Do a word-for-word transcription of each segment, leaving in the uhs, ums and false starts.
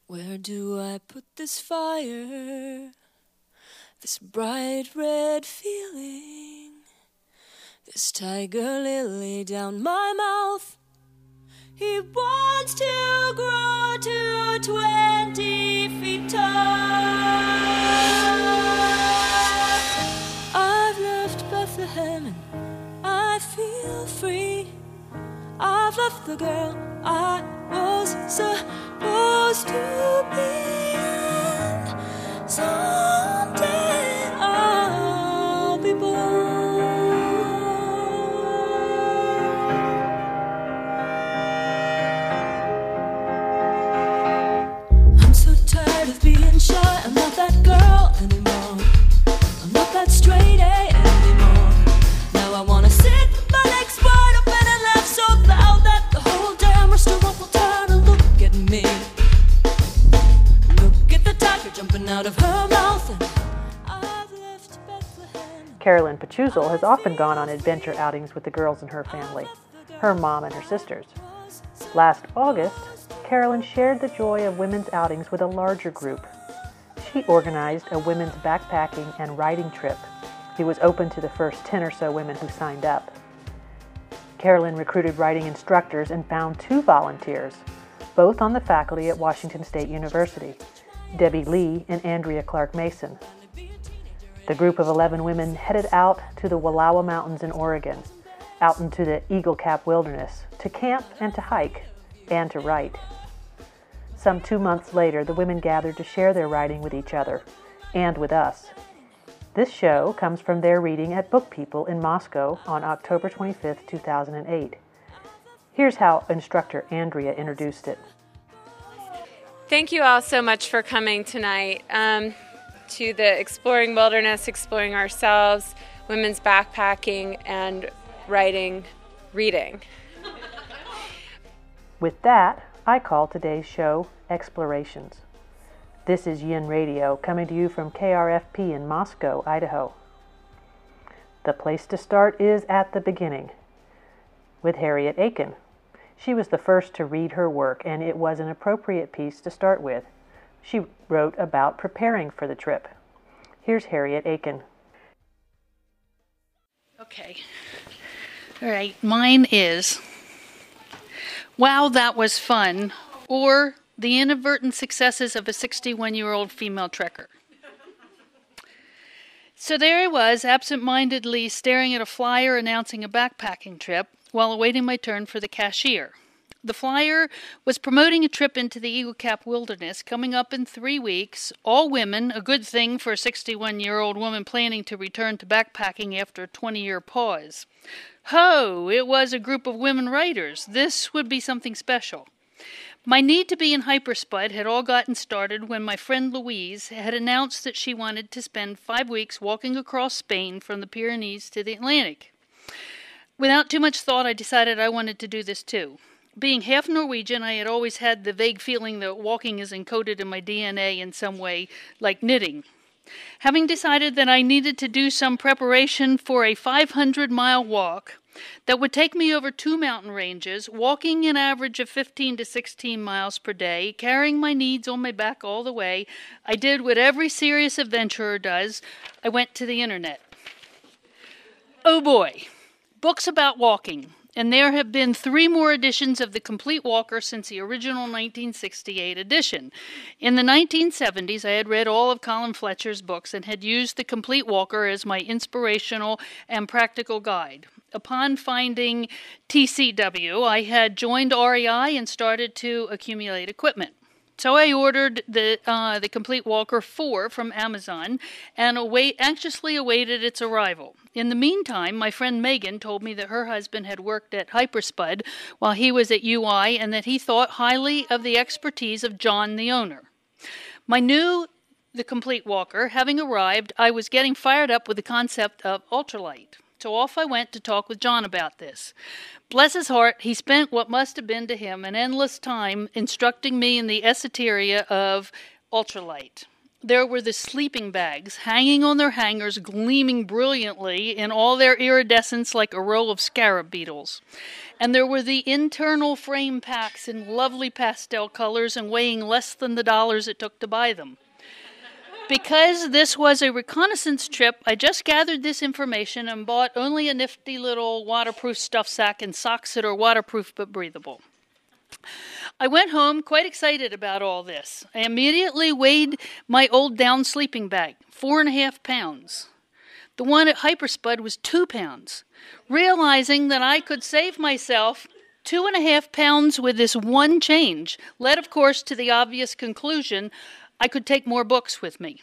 Where do I put this fire? This bright red feeling, this tiger lily down my mouth. He wants to grow to twenty feet tall. I've left Bethlehem and I feel free. I've left the girl I was supposed to be, and someday I'll be born. I'm so tired of being shy. I'm not that girl anymore. I'm not that straight A anymore. Now I wanna sit with my legs wide open and laugh so loud that the whole damn restaurant will turn and look at me. Look at the tiger jumping out of her mouth, and I've left Bethlehem. Carolyn Pachuzzel has often gone on adventure outings with the girls in her family, her mom and her sisters. Last August, Carolyn shared the joy of women's outings with a larger group. She organized a women's backpacking and riding trip. It was open to the first ten or so women who signed up. Carolyn recruited riding instructors and found two volunteers, both on the faculty at Washington State University, Debbie Lee and Andrea Clark Mason. The group of eleven women headed out to the Wallowa Mountains in Oregon, out into the Eagle Cap Wilderness, to camp and to hike, and to write. Some two months later, the women gathered to share their writing with each other, and with us. This show comes from their reading at Book People in Moscow on October twenty-fifth, two thousand eight. Here's how instructor Andrea introduced it. Thank you all so much for coming tonight um, to the Exploring Wilderness, Exploring Ourselves, Women's Backpacking, and Writing, Reading. With that, I call today's show Explorations. This is Yin Radio, coming to you from K R F P in Moscow, Idaho. The place to start is at the beginning, with Harriet Aiken. She was the first to read her work, and it was an appropriate piece to start with. She wrote about preparing for the trip. Here's Harriet Aiken. Okay. All right. Mine is, wow, that was fun, or the inadvertent successes of a sixty-one-year-old female trekker. So there I was, absent-mindedly staring at a flyer announcing a backpacking trip while awaiting my turn for the cashier. The flyer was promoting a trip into the Eagle Cap Wilderness coming up in three weeks, all women, a good thing for a sixty-one-year-old woman planning to return to backpacking after a twenty-year pause. Ho! It was a group of women writers. This would be something special. My need to be in hyperspud had all gotten started when my friend Louise had announced that she wanted to spend five weeks walking across Spain from the Pyrenees to the Atlantic. Without too much thought, I decided I wanted to do this too. Being half Norwegian, I had always had the vague feeling that walking is encoded in my D N A in some way, like knitting. Having decided that I needed to do some preparation for a five hundred mile walk that would take me over two mountain ranges, walking an average of fifteen to sixteen miles per day, carrying my needs on my back all the way, I did what every serious adventurer does. I went to the internet. Oh boy, books about walking. And there have been three more editions of The Complete Walker since the original nineteen sixty-eight edition. In the nineteen seventies, I had read all of Colin Fletcher's books and had used The Complete Walker as my inspirational and practical guide. Upon finding T C W, I had joined R E I and started to accumulate equipment. So I ordered the uh, the Complete Walker four from Amazon and await, anxiously awaited its arrival. In the meantime, my friend Megan told me that her husband had worked at Hyperspud while he was at U I and that he thought highly of the expertise of John, the owner. My new The Complete Walker having arrived, I was getting fired up with the concept of ultralight. So off I went to talk with John about this. Bless his heart, he spent what must have been to him an endless time instructing me in the esoteria of ultralight. there were the sleeping bags hanging on their hangers, gleaming brilliantly in all their iridescence like a row of scarab beetles. And there were the internal frame packs in lovely pastel colors and weighing less than the dollars it took to buy them. Because this was a reconnaissance trip, I just gathered this information and bought only a nifty little waterproof stuff sack and socks that are waterproof but breathable. I went home quite excited about all this. I immediately weighed my old down sleeping bag, four and a half pounds. The one at Hyperspud was two pounds. Realizing that I could save myself two and a half pounds with this one change, led, of course, to the obvious conclusion I could take more books with me.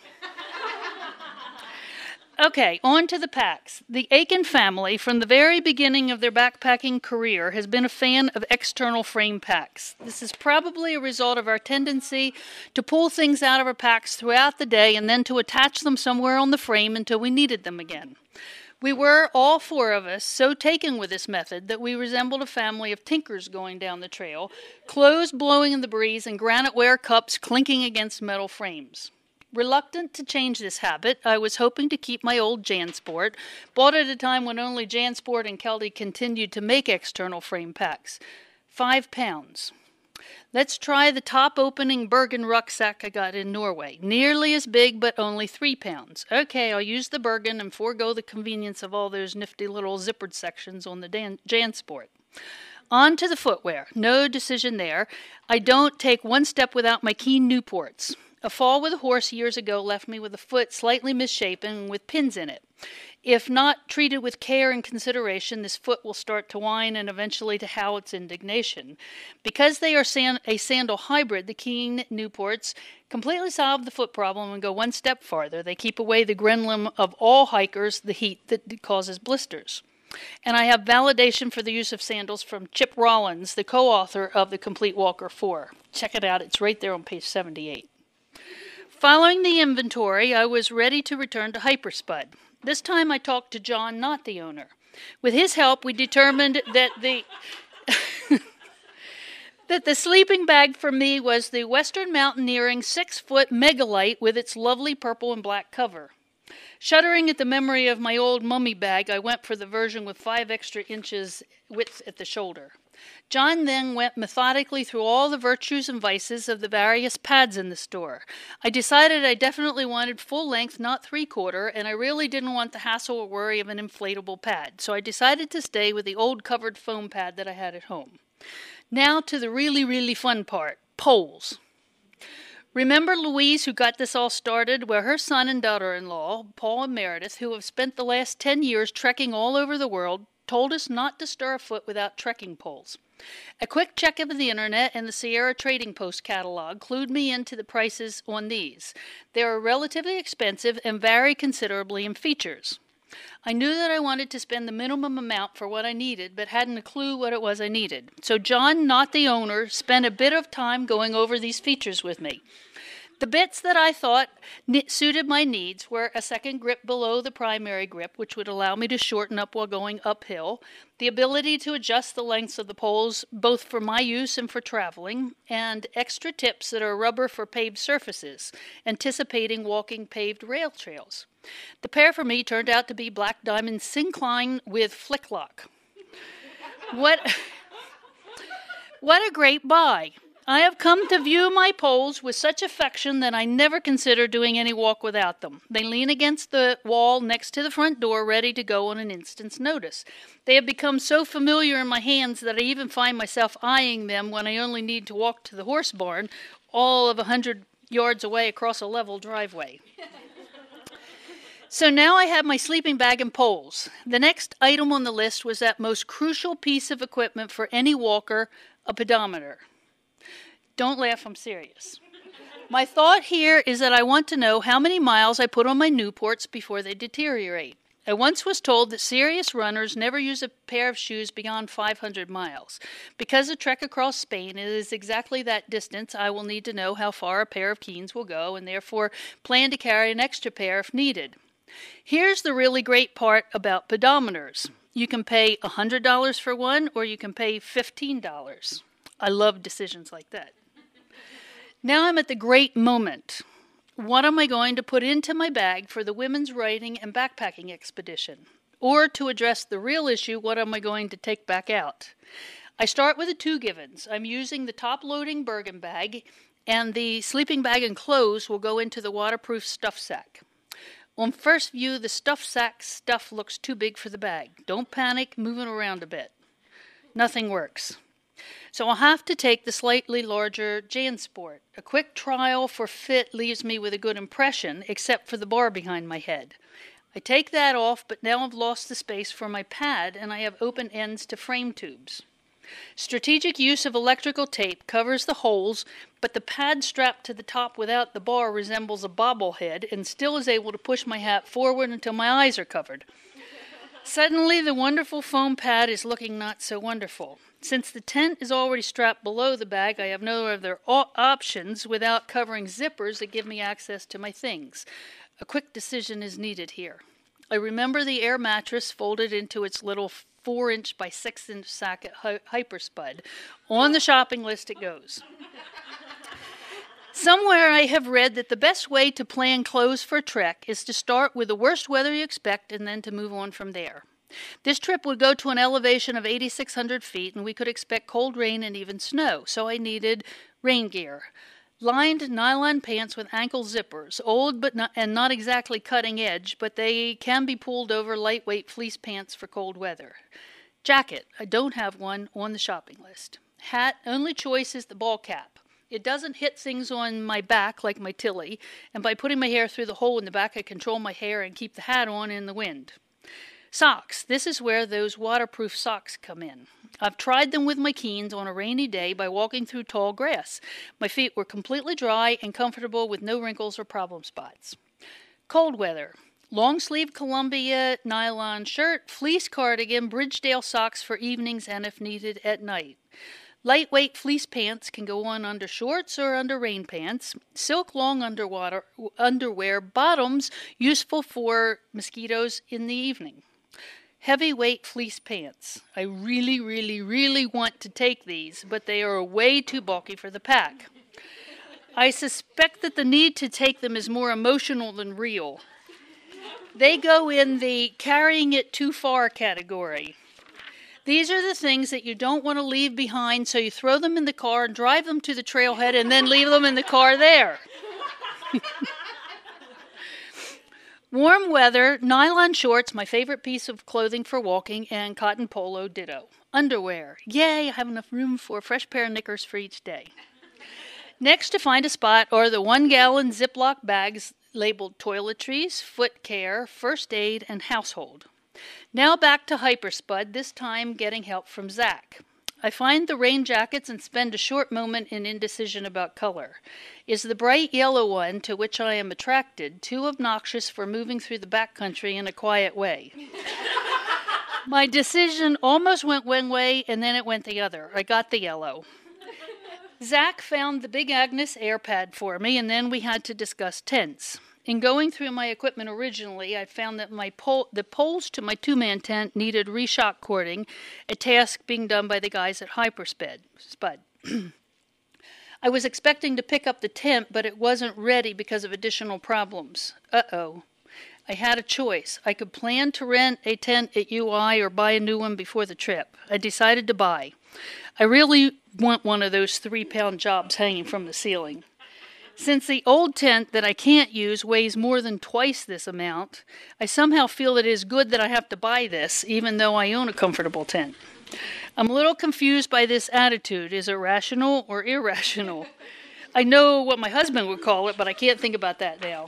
Okay, on to the packs. The Aiken family, from the very beginning of their backpacking career, has been a fan of external frame packs. This is probably a result of our tendency to pull things out of our packs throughout the day and then to attach them somewhere on the frame until we needed them again. We were, all four of us, so taken with this method that we resembled a family of tinkers going down the trail, clothes blowing in the breeze and granite-ware cups clinking against metal frames. Reluctant to change this habit, I was hoping to keep my old JanSport, bought at a time when only JanSport and Keldy continued to make external frame packs. Five pounds. Let's try the top-opening Bergen rucksack I got in Norway. Nearly as big, but only three pounds. Okay, I'll use the Bergen and forego the convenience of all those nifty little zippered sections on the Dan- JanSport. On to the footwear. No decision there. I don't take one step without my Keen Newports. A fall with a horse years ago left me with a foot slightly misshapen with pins in it. If not treated with care and consideration, this foot will start to whine and eventually to howl its indignation. Because they are san- a sandal hybrid, the Keen Newports completely solve the foot problem and go one step farther. They keep away the gremlin of all hikers, the heat that causes blisters. And I have validation for the use of sandals from Chip Rollins, the co-author of The Complete Walker four. Check it out. It's right there on page seventy-eight. Following the inventory, I was ready to return to Hyperspud. This time I talked to John, not the owner. With his help, we determined that the that the sleeping bag for me was the Western Mountaineering six-foot Megalite with its lovely purple and black cover. Shuddering at the memory of my old mummy bag, I went for the version with five extra inches width at the shoulder. John then went methodically through all the virtues and vices of the various pads in the store. I decided I definitely wanted full length, not three-quarter, and I really didn't want the hassle or worry of an inflatable pad, so I decided to stay with the old covered foam pad that I had at home. Now to the really, really fun part, poles. Remember Louise, who got this all started? Well, her son and daughter-in-law, Paul and Meredith, who have spent the last ten years trekking all over the world, told us not to stir a foot without trekking poles. A quick check of the internet and the Sierra Trading Post catalog clued me into the prices on these. They are relatively expensive and vary considerably in features. I knew that I wanted to spend the minimum amount for what I needed, but hadn't a clue what it was I needed. So John, not the owner, spent a bit of time going over these features with me. The bits that I thought suited my needs were a second grip below the primary grip, which would allow me to shorten up while going uphill, the ability to adjust the lengths of the poles both for my use and for traveling, and extra tips that are rubber for paved surfaces, anticipating walking paved rail trails. The pair for me turned out to be Black Diamond Syncline with flick lock. What, what a great buy! I have come to view my poles with such affection that I never consider doing any walk without them. They lean against the wall next to the front door, ready to go on an instant's notice. They have become so familiar in my hands that I even find myself eyeing them when I only need to walk to the horse barn, all of a hundred yards away across a level driveway. So now I have my sleeping bag and poles. The next item on the list was that most crucial piece of equipment for any walker, a pedometer. Don't laugh, I'm serious. My thought here is that I want to know how many miles I put on my Newports before they deteriorate. I once was told that serious runners never use a pair of shoes beyond five hundred miles. Because the trek across Spain is exactly that distance, I will need to know how far a pair of Keens will go and therefore plan to carry an extra pair if needed. Here's the really great part about pedometers. You can pay one hundred dollars for one or you can pay fifteen dollars. I love decisions like that. Now I'm at the great moment. What am I going to put into my bag for the women's writing and backpacking expedition? Or to address the real issue, what am I going to take back out? I start with the two givens. I'm using the top-loading Bergen bag, and the sleeping bag and clothes will go into the waterproof stuff sack. On first view, the stuff sack stuff looks too big for the bag. Don't panic, move it around a bit. Nothing works. So I'll have to take the slightly larger JanSport. A quick trial for fit leaves me with a good impression, except for the bar behind my head. I take that off, but now I've lost the space for my pad, and I have open ends to frame tubes. Strategic use of electrical tape covers the holes, but the pad strapped to the top without the bar resembles a bobblehead and still is able to push my hat forward until my eyes are covered. Suddenly, the wonderful foam pad is looking not so wonderful. Since the tent is already strapped below the bag, I have no other o- options without covering zippers that give me access to my things. A quick decision is needed here. I remember the air mattress folded into its little four-inch by six-inch sack at Hy- Hyperspud. On the shopping list it goes. Somewhere I have read that the best way to plan clothes for a trek is to start with the worst weather you expect and then to move on from there. This trip would go to an elevation of eighty-six hundred feet, and we could expect cold rain and even snow, so I needed rain gear. Lined nylon pants with ankle zippers, old but not, and not exactly cutting edge, but they can be pulled over lightweight fleece pants for cold weather. Jacket, I don't have one on the shopping list. Hat, only choice is the ball cap. It doesn't hit things on my back like my Tilly, and by putting my hair through the hole in the back, I control my hair and keep the hat on in the wind. Socks. This is where those waterproof socks come in. I've tried them with my Keens on a rainy day by walking through tall grass. My feet were completely dry and comfortable with no wrinkles or problem spots. Cold weather. Long-sleeve Columbia nylon shirt, fleece cardigan, Bridgedale socks for evenings and if needed at night. Lightweight fleece pants can go on under shorts or under rain pants. Silk long underwater underwear bottoms useful for mosquitoes in the evening. Heavyweight fleece pants. I really, really, really want to take these, but they are way too bulky for the pack. I suspect that the need to take them is more emotional than real. They go in the carrying it too far category. These are the things that you don't want to leave behind, so you throw them in the car and drive them to the trailhead and then leave them in the car there. Warm weather, nylon shorts, my favorite piece of clothing for walking, and cotton polo ditto. Underwear. Yay, I have enough room for a fresh pair of knickers for each day. Next to find a spot are the one-gallon Ziploc bags labeled toiletries, foot care, first aid, and household. Now back to Hyperspud, this time getting help from Zach. I find the rain jackets and spend a short moment in indecision about color. Is the bright yellow one, to which I am attracted, too obnoxious for moving through the backcountry in a quiet way? My decision almost went one way, and then it went the other. I got the yellow. Zach found the Big Agnes AirPad for me, and then we had to discuss tents. In going through my equipment originally, I found that my pole, the poles to my two-man tent needed reshock cording, a task being done by the guys at Hyperspud. Spud. I was expecting to pick up the tent, but it wasn't ready because of additional problems. Uh-oh. I had a choice. I could plan to rent a tent at U I or buy a new one before the trip. I decided to buy. I really want one of those three-pound jobs hanging from the ceiling. Since the old tent that I can't use weighs more than twice this amount, I somehow feel it is good that I have to buy this, even though I own a comfortable tent. I'm a little confused by this attitude. Is it rational or irrational? I know what my husband would call it, but I can't think about that now.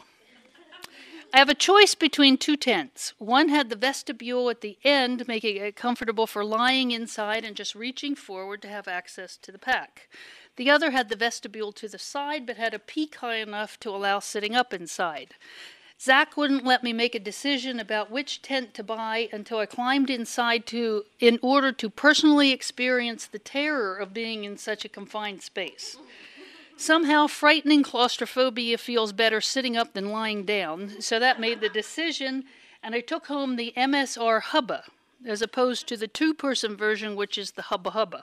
I have a choice between two tents. One had the vestibule at the end, making it comfortable for lying inside and just reaching forward to have access to the pack. The other had the vestibule to the side, but had a peak high enough to allow sitting up inside. Zach wouldn't let me make a decision about which tent to buy until I climbed inside to, in order to personally experience the terror of being in such a confined space. Somehow, frightening claustrophobia feels better sitting up than lying down, so that made the decision, and I took home the M S R Hubba, as opposed to the two-person version, which is the Hubba Hubba.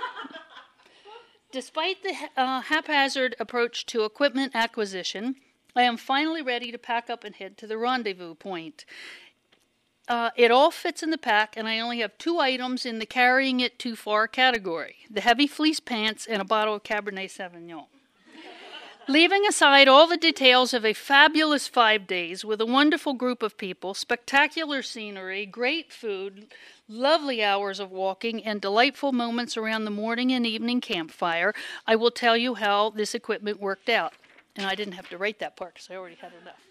Despite the uh, haphazard approach to equipment acquisition, I am finally ready to pack up and head to the rendezvous point. Uh, it all fits in the pack, and I only have two items in the carrying it too far category, the heavy fleece pants and a bottle of Cabernet Sauvignon. Leaving aside all the details of a fabulous five days with a wonderful group of people, spectacular scenery, great food, lovely hours of walking, and delightful moments around the morning and evening campfire, I will tell you how this equipment worked out. And I didn't have to write that part because I already had enough.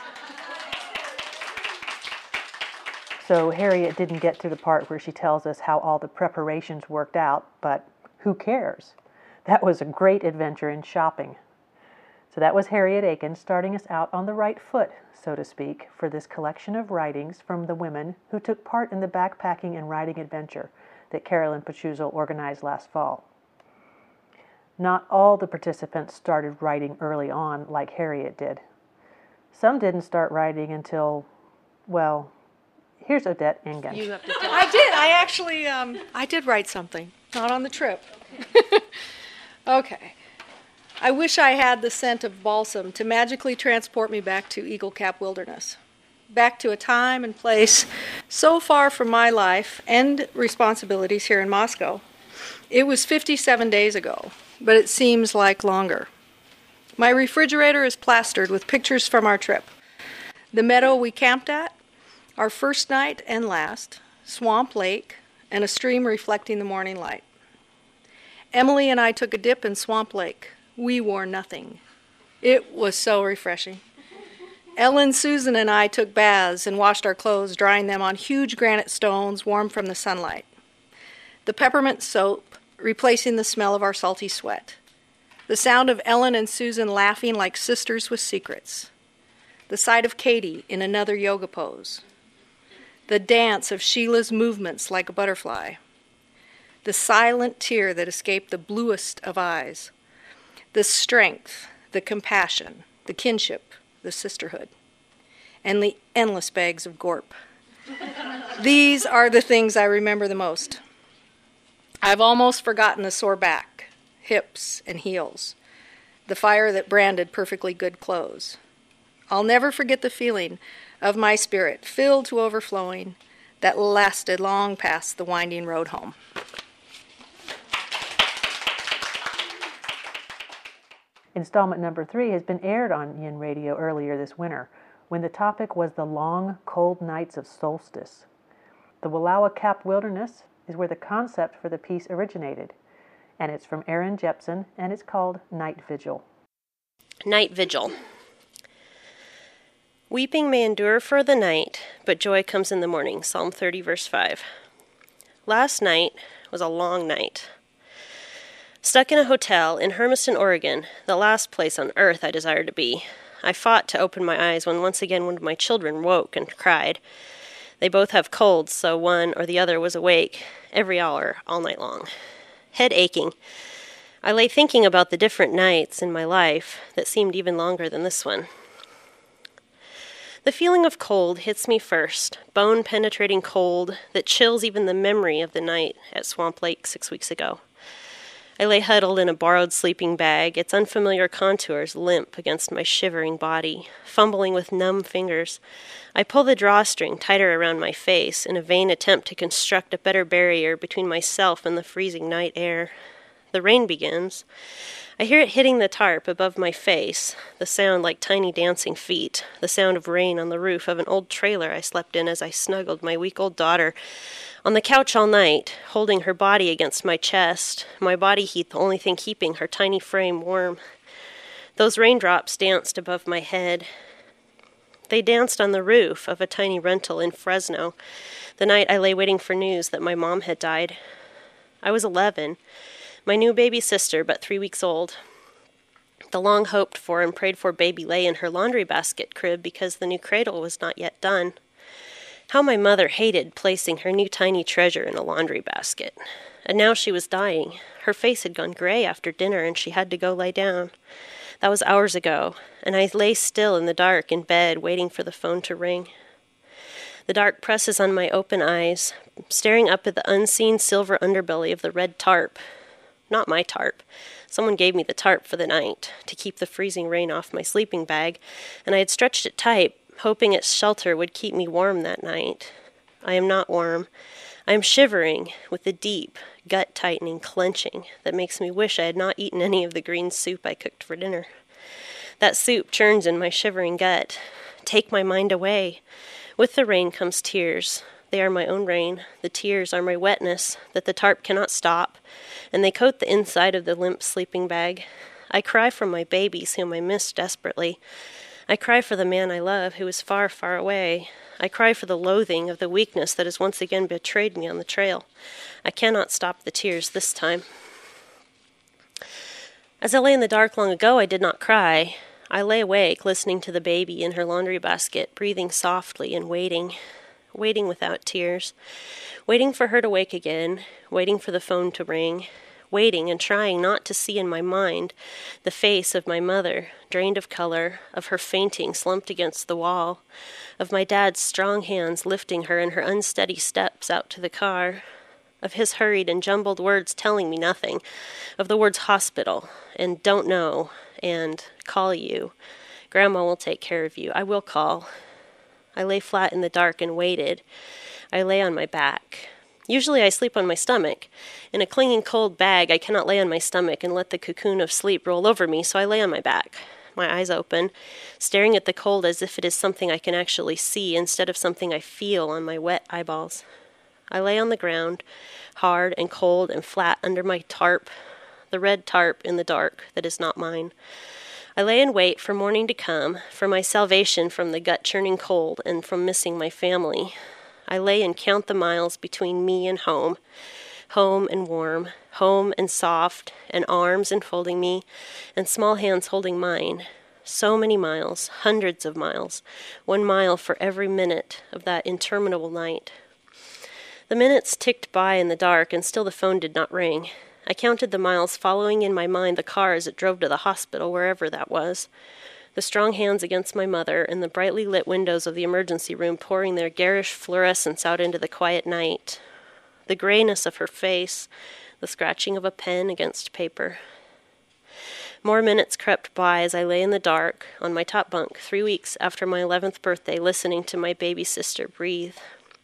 So Harriet didn't get to the part where she tells us how all the preparations worked out, but who cares? That was a great adventure in shopping. So that was Harriet Aiken starting us out on the right foot, so to speak, for this collection of writings from the women who took part in the backpacking and writing adventure that Carolyn Pachuzo organized last fall. Not all the participants started writing early on like Harriet did. Some didn't start writing until, well, here's Odette Engen. You have to tell. I did. I actually, um, I did write something. Not on the trip. Okay. I wish I had the scent of balsam to magically transport me back to Eagle Cap Wilderness. Back to a time and place so far from my life and responsibilities here in Moscow. It was fifty-seven days ago, but it seems like longer. My refrigerator is plastered with pictures from our trip. The meadow we camped at, our first night and last, Swamp Lake, and a stream reflecting the morning light. Emily and I took a dip in Swamp Lake. We wore nothing. It was so refreshing. Ellen, Susan, and I took baths and washed our clothes, drying them on huge granite stones warm from the sunlight. The peppermint soap replacing the smell of our salty sweat. The sound of Ellen and Susan laughing like sisters with secrets. The sight of Katie in another yoga pose. The dance of Sheila's movements like a butterfly. The silent tear that escaped the bluest of eyes. The strength, the compassion, the kinship, the sisterhood, and the endless bags of gorp. These are the things I remember the most. I've almost forgotten the sore back, hips, and heels, the fire that branded perfectly good clothes. I'll never forget the feeling of my spirit filled to overflowing that lasted long past the winding road home. Installment number three has been aired on Yin Radio earlier this winter, when the topic was the long, cold nights of solstice. The Wallowa Cap Wilderness is where the concept for the piece originated, and it's from Erin Jepson, and it's called Night Vigil. Night Vigil. Weeping may endure for the night, but joy comes in the morning. Psalm thirty, verse five. Last night was a long night. Stuck in a hotel in Hermiston, Oregon, the last place on earth I desired to be, I fought to open my eyes when once again one of my children woke and cried. They both have colds, so one or the other was awake every hour all night long. Head aching. I lay thinking about the different nights in my life that seemed even longer than this one. The feeling of cold hits me first, bone-penetrating cold that chills even the memory of the night at Swamp Lake six weeks ago. I lay huddled in a borrowed sleeping bag, its unfamiliar contours limp against my shivering body. Fumbling with numb fingers, I pull the drawstring tighter around my face in a vain attempt to construct a better barrier between myself and the freezing night air. The rain begins. I hear it hitting the tarp above my face, the sound like tiny dancing feet, the sound of rain on the roof of an old trailer I slept in as I snuggled my week-old daughter on the couch all night, holding her body against my chest, my body heat the only thing keeping her tiny frame warm. Those raindrops danced above my head. They danced on the roof of a tiny rental in Fresno, the night I lay waiting for news that my mom had died. I was eleven, my new baby sister but three weeks old. The long-hoped-for and prayed-for baby lay in her laundry basket crib because the new cradle was not yet done. How my mother hated placing her new tiny treasure in a laundry basket. And now she was dying. Her face had gone gray after dinner, and she had to go lay down. That was hours ago, and I lay still in the dark in bed, waiting for the phone to ring. The dark presses on my open eyes, staring up at the unseen silver underbelly of the red tarp. Not my tarp. Someone gave me the tarp for the night to keep the freezing rain off my sleeping bag, and I had stretched it tight, hoping its shelter would keep me warm that night. I am not warm. I am shivering with a deep, gut-tightening clenching that makes me wish I had not eaten any of the green soup I cooked for dinner. That soup churns in my shivering gut. Take my mind away. With the rain comes tears. They are my own rain. The tears are my wetness that the tarp cannot stop, and they coat the inside of the limp sleeping bag. I cry for my babies whom I miss desperately. I cry for the man I love who is far, far away. I cry for the loathing of the weakness that has once again betrayed me on the trail. I cannot stop the tears this time. As I lay in the dark long ago, I did not cry. I lay awake, listening to the baby in her laundry basket, breathing softly and waiting, waiting without tears, waiting for her to wake again, waiting for the phone to ring, waiting and trying not to see in my mind the face of my mother, drained of color, of her fainting slumped against the wall, of my dad's strong hands lifting her in her unsteady steps out to the car, of his hurried and jumbled words telling me nothing, of the words hospital, and don't know, and call you. Grandma will take care of you. I will call. I lay flat in the dark and waited. I lay on my back. Usually I sleep on my stomach. In a clinging cold bag, I cannot lay on my stomach and let the cocoon of sleep roll over me, so I lay on my back, my eyes open, staring at the cold as if it is something I can actually see instead of something I feel on my wet eyeballs. I lay on the ground, hard and cold and flat under my tarp, the red tarp in the dark that is not mine. I lay and wait for morning to come, for my salvation from the gut-churning cold and from missing my family. I lay and count the miles between me and home, home and warm, home and soft, and arms enfolding me, and small hands holding mine. So many miles, hundreds of miles, one mile for every minute of that interminable night. The minutes ticked by in the dark, and still the phone did not ring. I counted the miles, following in my mind the car as it drove to the hospital, wherever that was. The strong hands against my mother, and the brightly lit windows of the emergency room pouring their garish fluorescence out into the quiet night. The grayness of her face, the scratching of a pen against paper. More minutes crept by as I lay in the dark, on my top bunk, three weeks after my eleventh birthday, listening to my baby sister breathe.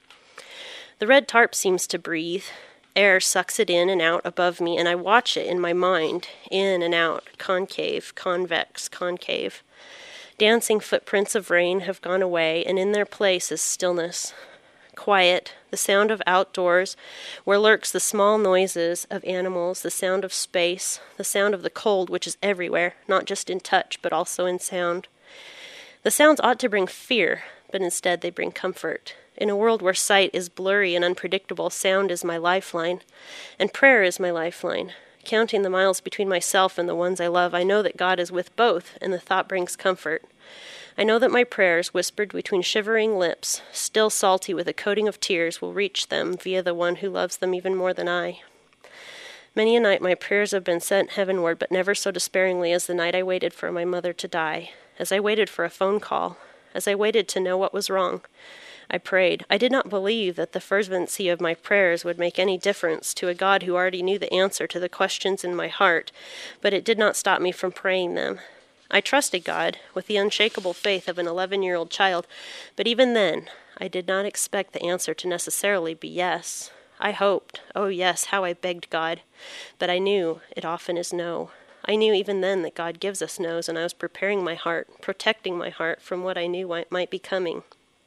The red tarp seems to breathe. Air sucks it in and out above me, and I watch it in my mind, in and out, concave, convex, concave. Dancing footprints of rain have gone away, and in their place is stillness. Quiet, the sound of outdoors, where lurks the small noises of animals, the sound of space, the sound of the cold, which is everywhere, not just in touch, but also in sound. The sounds ought to bring fear, but instead they bring comfort. In a world where sight is blurry and unpredictable, sound is my lifeline, and prayer is my lifeline. Counting the miles between myself and the ones I love, I know that God is with both, and the thought brings comfort. I know that my prayers, whispered between shivering lips, still salty with a coating of tears, will reach them via the one who loves them even more than I. Many a night my prayers have been sent heavenward, but never so despairingly as the night I waited for my mother to die, as I waited for a phone call, as I waited to know what was wrong. I prayed. I did not believe that the fervency of my prayers would make any difference to a God who already knew the answer to the questions in my heart, but it did not stop me from praying them. I trusted God with the unshakable faith of an eleven-year-old child, but even then, I did not expect the answer to necessarily be yes. I hoped, oh yes, how I begged God, but I knew it often is no. I knew even then that God gives us no's, and I was preparing my heart, protecting my heart from what I knew might be coming.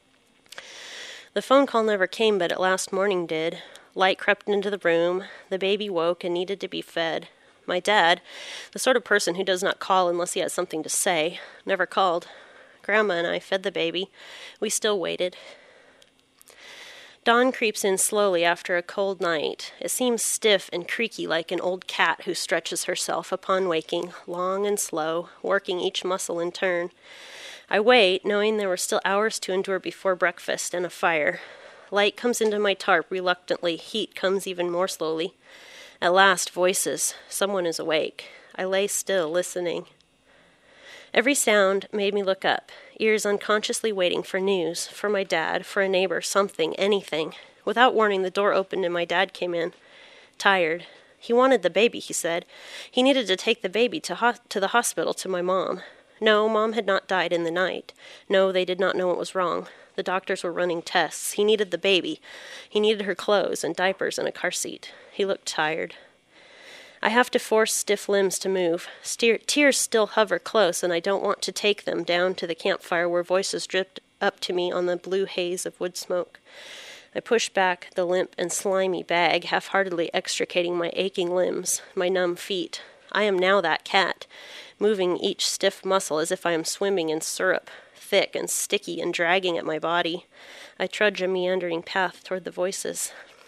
The phone call never came, but at last morning did. Light crept into the room. The baby woke and needed to be fed. My dad, the sort of person who does not call unless he has something to say, never called. Grandma and I fed the baby. We still waited. Dawn creeps in slowly after a cold night. It seems stiff and creaky like an old cat who stretches herself upon waking, long and slow, working each muscle in turn. I wait, knowing there were still hours to endure before breakfast and a fire. Light comes into my tarp reluctantly. Heat comes even more slowly. At last, voices. Someone is awake. I lay still, listening. Every sound made me look up, ears unconsciously waiting for news, for my dad, for a neighbor, something, anything. Without warning, the door opened and my dad came in. Tired. He wanted the baby, he said. He needed to take the baby to, ho- to the hospital to my mom. No, Mom had not died in the night. No, they did not know what was wrong. The doctors were running tests. He needed the baby. He needed her clothes and diapers and a car seat. He looked tired. I have to force stiff limbs to move. Steer- tears still hover close, and I don't want to take them down to the campfire where voices dripped up to me on the blue haze of wood smoke. I push back the limp and slimy bag, half-heartedly extricating my aching limbs, my numb feet. I am now that cat, moving each stiff muscle as if I am swimming in syrup, thick and sticky and dragging at my body. I trudge a meandering path toward the voices.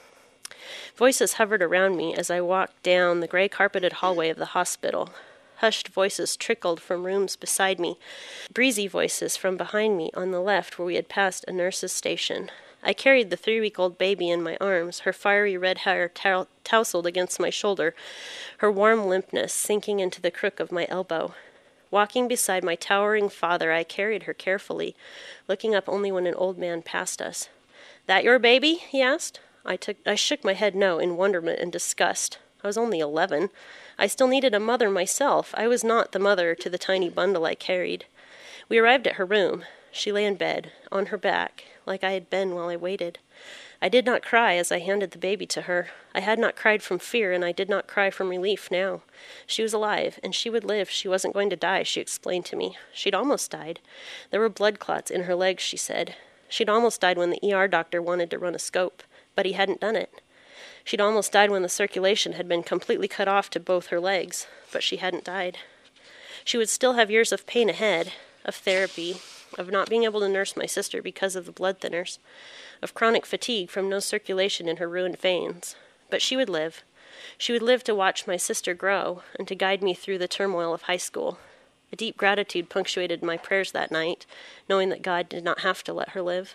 Voices hovered around me as I walked down the gray-carpeted hallway of the hospital. Hushed voices trickled from rooms beside me, breezy voices from behind me on the left where we had passed a nurse's station. I carried the three-week-old baby in my arms, her fiery red hair tou- tousled against my shoulder, her warm limpness sinking into the crook of my elbow. Walking beside my towering father, I carried her carefully, looking up only when an old man passed us. "That your baby?" he asked. I took, I shook my head no in wonderment and disgust. I was only eleven. I still needed a mother myself. I was not the mother to the tiny bundle I carried. We arrived at her room. She lay in bed, on her back, like I had been while I waited. I did not cry as I handed the baby to her. I had not cried from fear, and I did not cry from relief now. She was alive, and she would live. She wasn't going to die, she explained to me. She'd almost died. There were blood clots in her legs, she said. She'd almost died when the E R doctor wanted to run a scope, but he hadn't done it. She'd almost died when the circulation had been completely cut off to both her legs, but she hadn't died. She would still have years of pain ahead, of therapy, of not being able to nurse my sister because of the blood thinners, of chronic fatigue from no circulation in her ruined veins. But she would live. She would live to watch my sister grow and to guide me through the turmoil of high school. A deep gratitude punctuated my prayers that night, knowing that God did not have to let her live.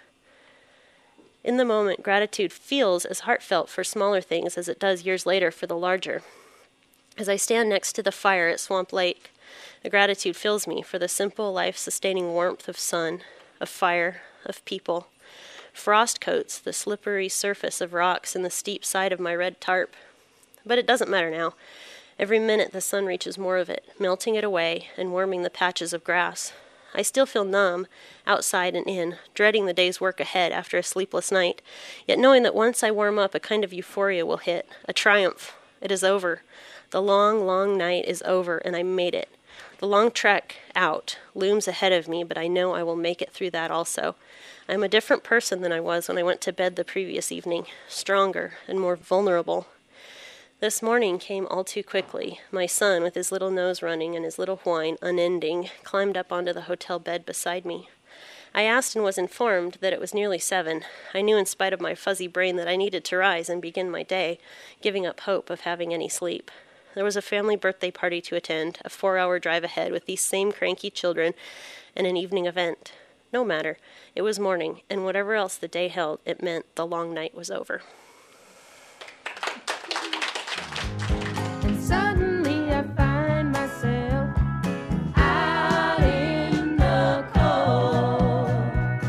In the moment, gratitude feels as heartfelt for smaller things as it does years later for the larger. As I stand next to the fire at Swamp Lake, the gratitude fills me for the simple, life-sustaining warmth of sun, of fire, of people. Frost coats the slippery surface of rocks and the steep side of my red tarp. But it doesn't matter now. Every minute the sun reaches more of it, melting it away and warming the patches of grass. I still feel numb, outside and in, dreading the day's work ahead after a sleepless night, yet knowing that once I warm up, a kind of euphoria will hit, a triumph. It is over. The long, long night is over, and I made it. The long trek out looms ahead of me, but I know I will make it through that also. I am a different person than I was when I went to bed the previous evening, stronger and more vulnerable. This morning came all too quickly. My son, with his little nose running and his little whine unending, climbed up onto the hotel bed beside me. I asked and was informed that it was nearly seven. I knew in spite of my fuzzy brain that I needed to rise and begin my day, giving up hope of having any sleep. There was a family birthday party to attend, a four-hour drive ahead with these same cranky children, and an evening event. No matter. It was morning, and whatever else the day held, it meant the long night was over. Suddenly I find myself out in the cold.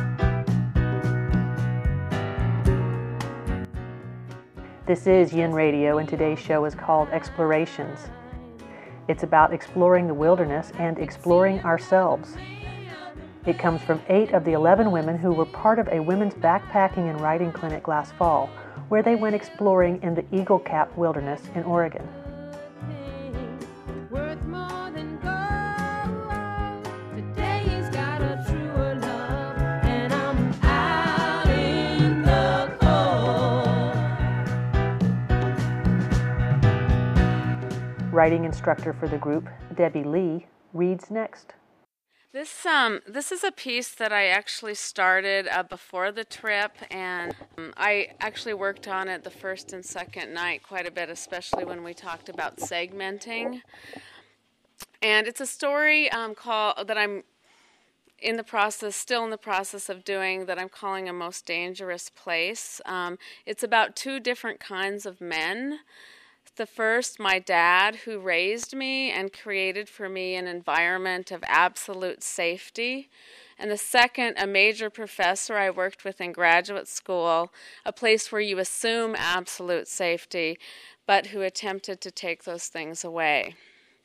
This is Yin Radio, and today's show is called Explorations. It's about exploring the wilderness and exploring ourselves. It comes from eight of the eleven women who were part of a women's backpacking and writing clinic last fall, where they went exploring in the Eagle Cap Wilderness in Oregon. Worth more than gold. Today's got a truer love, and I'm out in the cold. Writing instructor for the group, Debbie Lee, reads next. This um this is a piece that I actually started uh, before the trip, and um, I actually worked on it the first and second night quite a bit, especially when we talked about segmenting. And it's a story um, called that I'm in the process, still in the process of doing, that I'm calling A Most Dangerous Place. Um, it's about two different kinds of men. The first, my dad, who raised me and created for me an environment of absolute safety. And the second, a major professor I worked with in graduate school, a place where you assume absolute safety, but who attempted to take those things away.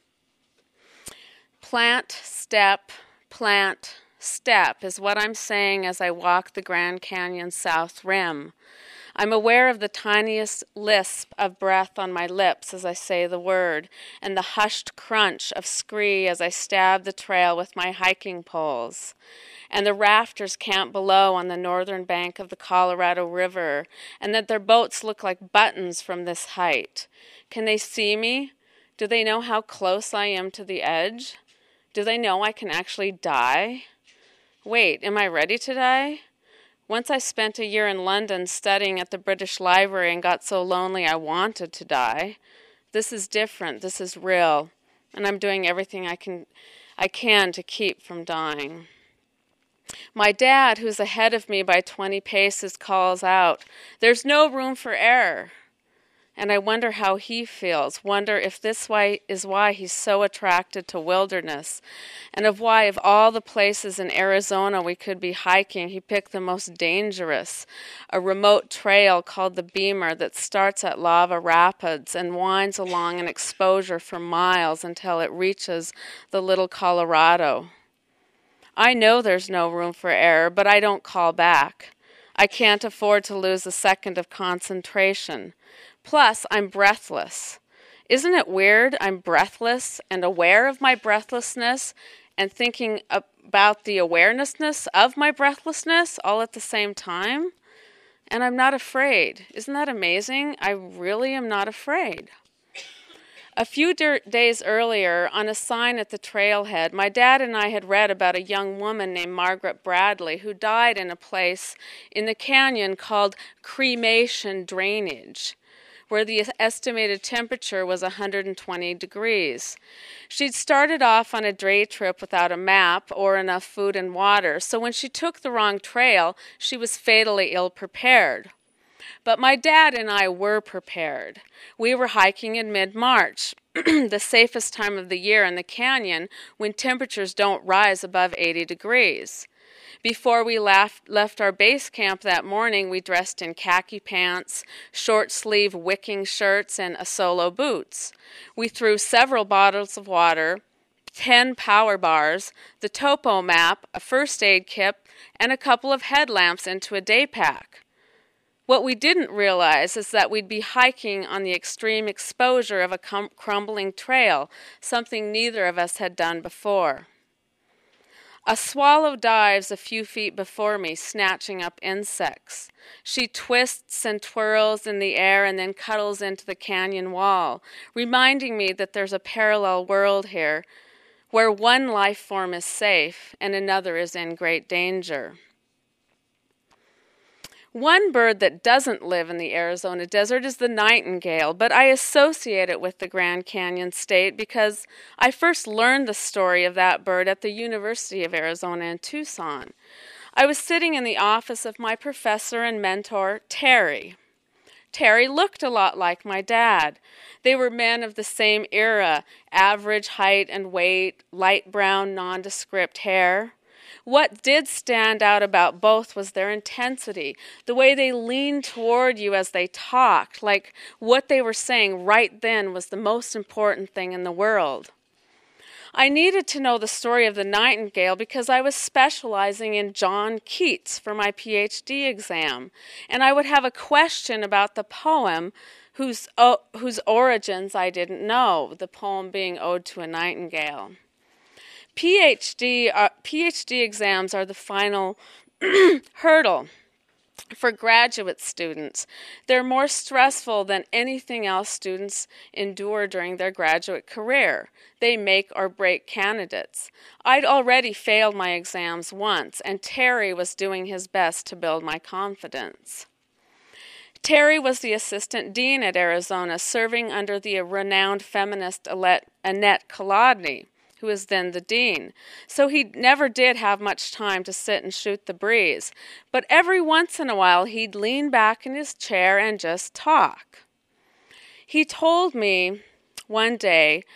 Plant, step, plant, step is what I'm saying as I walk the Grand Canyon South Rim. I'm aware of the tiniest lisp of breath on my lips as I say the word, and the hushed crunch of scree as I stab the trail with my hiking poles, and the rafters camp below on the northern bank of the Colorado River, and that their boats look like buttons from this height. Can they see me? Do they know how close I am to the edge? Do they know I can actually die? Wait, am I ready to die? Once I spent a year in London studying at the British Library and got so lonely I wanted to die. This is different. This is real. And I'm doing everything I can, I can to keep from dying. My dad, who's ahead of me by twenty paces, calls out, "There's no room for error." And I wonder how he feels, wonder if this why is why he's so attracted to wilderness, and of why of all the places in Arizona we could be hiking, he picked the most dangerous, a remote trail called the Beamer that starts at Lava Rapids and winds along an exposure for miles until it reaches the Little Colorado. I know there's no room for error, but I don't call back. I can't afford to lose a second of concentration. Plus, I'm breathless. Isn't it weird? I'm breathless and aware of my breathlessness and thinking about the awarenessness of my breathlessness all at the same time. And I'm not afraid. Isn't that amazing? I really am not afraid. A few d- days earlier, on a sign at the trailhead, my dad and I had read about a young woman named Margaret Bradley who died in a place in the canyon called Cremation Drainage, where the estimated temperature was one hundred twenty degrees. She'd started off on a day trip without a map or enough food and water, so when she took the wrong trail, she was fatally ill-prepared. But my dad and I were prepared. We were hiking in mid-March, the safest time of the year in the canyon when temperatures don't rise above eighty degrees. Before we left, left our base camp that morning, we dressed in khaki pants, short-sleeve wicking shirts, and a solo boots. We threw several bottles of water, ten power bars, the topo map, a first aid kit, and a couple of headlamps into a day pack. What we didn't realize is that we'd be hiking on the extreme exposure of a cum- crumbling trail, something neither of us had done before. A swallow dives a few feet before me, snatching up insects. She twists and twirls in the air and then cuddles into the canyon wall, reminding me that there's a parallel world here, where one life form is safe and another is in great danger. One bird that doesn't live in the Arizona desert is the nightingale, but I associate it with the Grand Canyon State because I first learned the story of that bird at the University of Arizona in Tucson. I was sitting in the office of my professor and mentor, Terry. Terry looked a lot like my dad. They were men of the same era, average height and weight, light brown, nondescript hair. What did stand out about both was their intensity, the way they leaned toward you as they talked, like what they were saying right then was the most important thing in the world. I needed to know the story of the nightingale because I was specializing in John Keats for my P H D exam, and I would have a question about the poem whose, oh, whose origins I didn't know, the poem being Ode to a Nightingale. PhD, uh, PhD exams are the final hurdle for graduate students. They're more stressful than anything else students endure during their graduate career. They make or break candidates. I'd already failed my exams once, and Terry was doing his best to build my confidence. Terry was the assistant dean at Arizona, serving under the renowned feminist Annette Kolodny, who was then the dean. So he never did have much time to sit and shoot the breeze. But every once in a while, he'd lean back in his chair and just talk. He told me one day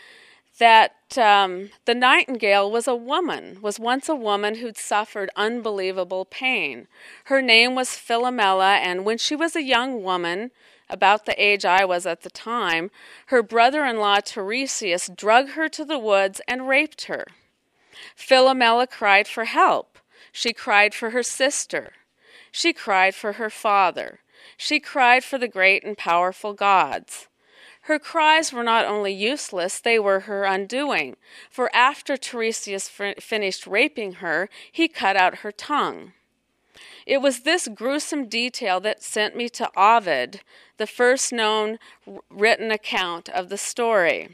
that um, the nightingale was a woman, was once a woman who'd suffered unbelievable pain. Her name was Philomela, and when she was a young woman, about the age I was at the time, her brother-in-law Tiresias drug her to the woods and raped her. Philomela cried for help. She cried for her sister. She cried for her father. She cried for the great and powerful gods. Her cries were not only useless, they were her undoing, for after Tiresias f- finished raping her, he cut out her tongue. It was this gruesome detail that sent me to Ovid, the first known written account of the story.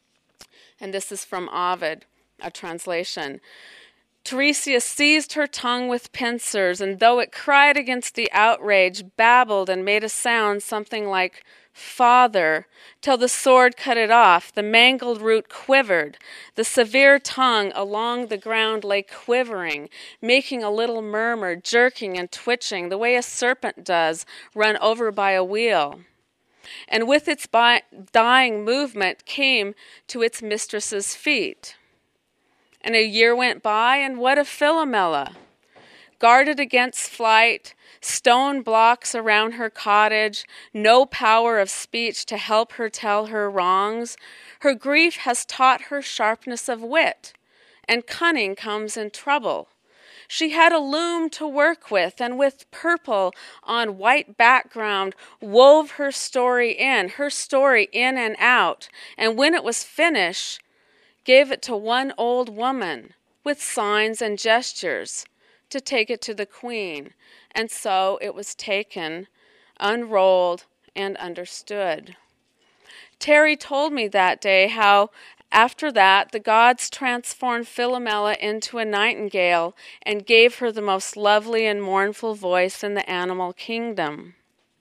And this is from Ovid, a translation. Tiresias seized her tongue with pincers, and though it cried against the outrage, babbled and made a sound something like Father, till the sword cut it off. The mangled root quivered. The severe tongue along the ground lay quivering, making a little murmur, jerking and twitching, the way a serpent does, run over by a wheel. And with its bi- dying movement came to its mistress's feet. And a year went by, and what of Philomela? Guarded against flight, stone blocks around her cottage, no power of speech to help her tell her wrongs. Her grief has taught her sharpness of wit, and cunning comes in trouble. She had a loom to work with, and with purple on white background wove her story in, her story in and out, and when it was finished, gave it to one old woman with signs and gestures to take it to the queen, and so it was taken, unrolled, and understood. Terry told me that day how, after that, the gods transformed Philomela into a nightingale and gave her the most lovely and mournful voice in the animal kingdom.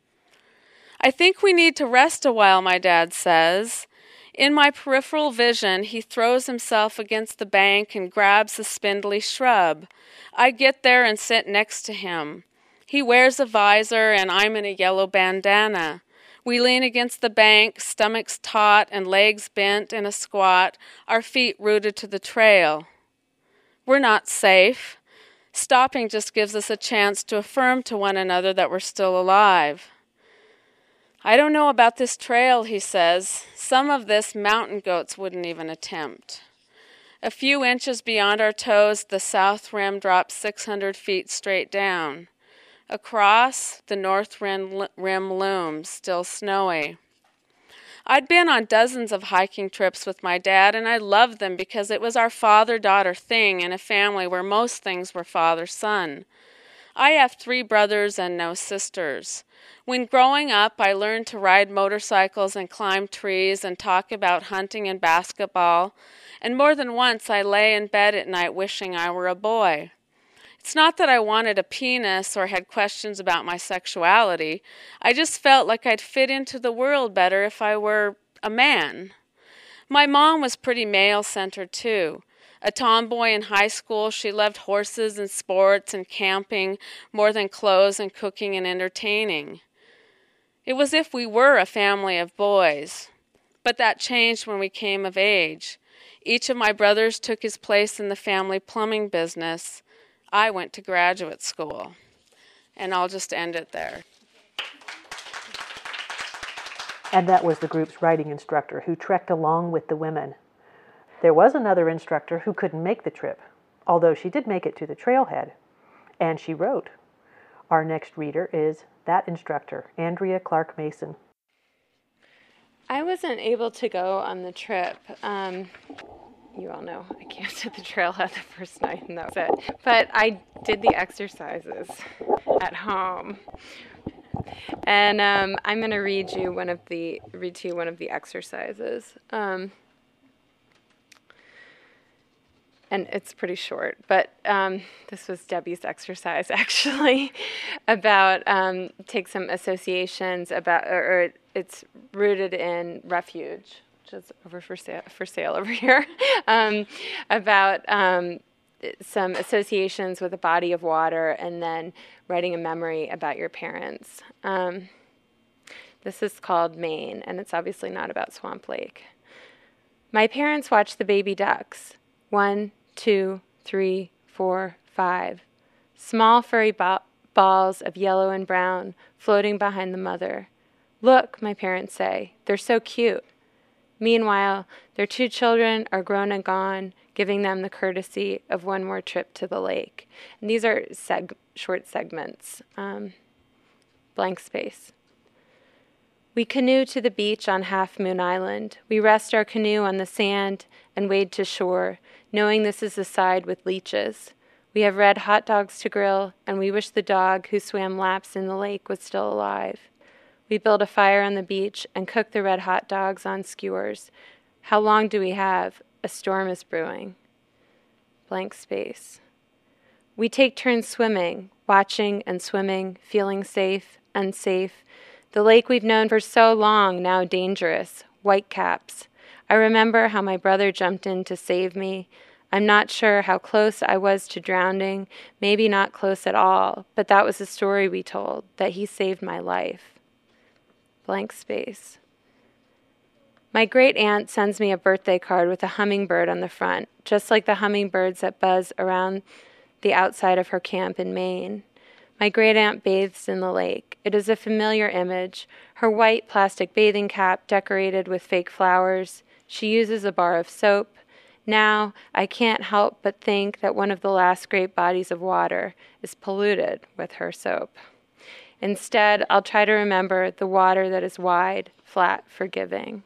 I think we need to rest a while, my dad says. In my peripheral vision, he throws himself against the bank and grabs the spindly shrub. I get there and sit next to him. He wears a visor, and I'm in a yellow bandana. We lean against the bank, stomachs taut and legs bent in a squat, our feet rooted to the trail. We're not safe. Stopping just gives us a chance to affirm to one another that we're still alive. I don't know about this trail, he says. Some of this mountain goats wouldn't even attempt. A few inches beyond our toes, the south rim drops six hundred feet straight down. Across, the north rim, rim looms, still snowy. I'd been on dozens of hiking trips with my dad, and I loved them because it was our father-daughter thing in a family where most things were father-son. I have three brothers and no sisters. When growing up, I learned to ride motorcycles and climb trees and talk about hunting and basketball, and more than once I lay in bed at night wishing I were a boy. It's not that I wanted a penis or had questions about my sexuality. I just felt like I'd fit into the world better if I were a man. My mom was pretty male-centered too. A tomboy in high school, she loved horses and sports and camping more than clothes and cooking and entertaining. It was as if we were a family of boys. But that changed when we came of age. Each of my brothers took his place in the family plumbing business. I went to graduate school. And I'll just end it there. And that was the group's writing instructor who trekked along with the women. There was another instructor who couldn't make the trip, although she did make it to the trailhead. And she wrote. Our next reader is that instructor, Andrea Clark Mason. I wasn't able to go on the trip. Um, you all know I camped at the trailhead the first night, and that was it. But I did the exercises at home. And um, I'm going to read you one of the read to you one of the exercises. Um, And it's pretty short, but um, this was Debbie's exercise, actually, about um, take some associations about, or, or it's rooted in refuge, which is over for sale, for sale over here, um, about um, some associations with a body of water, and then writing a memory about your parents. Um, this is called Maine, and it's obviously not about Swamp Lake. My parents watched the baby ducks. One, two, three, four, five. Small furry ba- balls of yellow and brown floating behind the mother. Look, my parents say, they're so cute. Meanwhile, their two children are grown and gone, giving them the courtesy of one more trip to the lake. And these are seg- short segments. Um, blank space. We canoe to the beach on Half Moon Island. We rest our canoe on the sand and wade to shore, knowing this is the side with leeches. We have red hot dogs to grill, and we wish the dog who swam laps in the lake was still alive. We build a fire on the beach and cook the red hot dogs on skewers. How long do we have? A storm is brewing. Blank space. We take turns swimming, watching and swimming, feeling safe, unsafe. The lake we've known for so long, now dangerous. Whitecaps. I remember how my brother jumped in to save me. I'm not sure how close I was to drowning, maybe not close at all, but that was the story we told, that he saved my life. Blank space. My great-aunt sends me a birthday card with a hummingbird on the front, just like the hummingbirds that buzz around the outside of her camp in Maine. My great-aunt bathes in the lake. It is a familiar image, her white plastic bathing cap decorated with fake flowers. She uses a bar of soap. Now, I can't help but think that one of the last great bodies of water is polluted with her soap. Instead, I'll try to remember the water that is wide, flat, forgiving.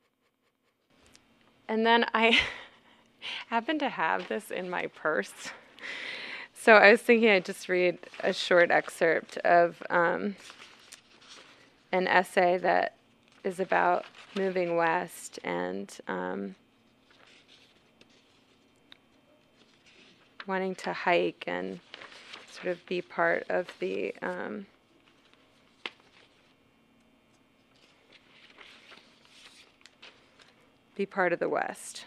And then I happen to have this in my purse. So I was thinking I'd just read a short excerpt of um, an essay that is about moving west and um, wanting to hike and sort of be part of the um, be part of the West.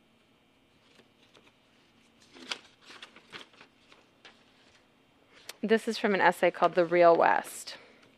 This is from an essay called The Real West.